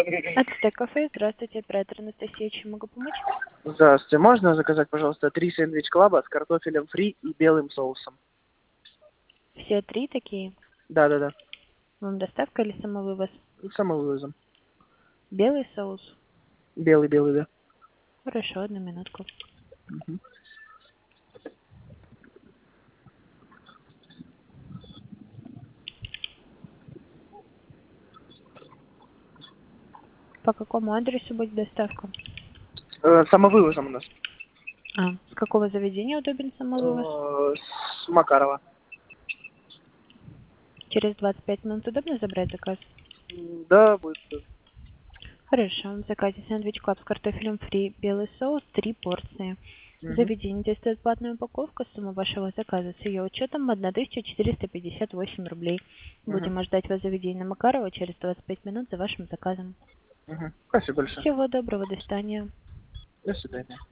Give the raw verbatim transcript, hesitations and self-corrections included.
Ацтек кафе, здравствуйте, оператор Анастасия, чем могу помочь? Здравствуйте. Можно заказать, пожалуйста, три сэндвич клаба с картофелем фри и белым соусом? Все три такие? Да-да-да. Вам доставка или самовывоз? Самовывозом. Белый соус? Белый-белый, да. Хорошо, одну минутку. Мгм. По какому адресу будет доставка? Э, самовывозом у нас. А, с какого заведения удобен самовывоз? Э, с Макарова. Через двадцать пять минут удобно забрать заказ? М, Да, будет. Хорошо, в заказе сэндвич клаб с картофелем фри, белый соус, три порции. Мгм. Заведение действует платная упаковка, сумма вашего заказа с ее учетом тысяча четыреста пятьдесят восемь рублей. Мгм. Будем ждать вас в заведении на Макарова через двадцать пять минут за вашим заказом. Мгм. Спасибо большое. Всего доброго, до свидания. До свидания.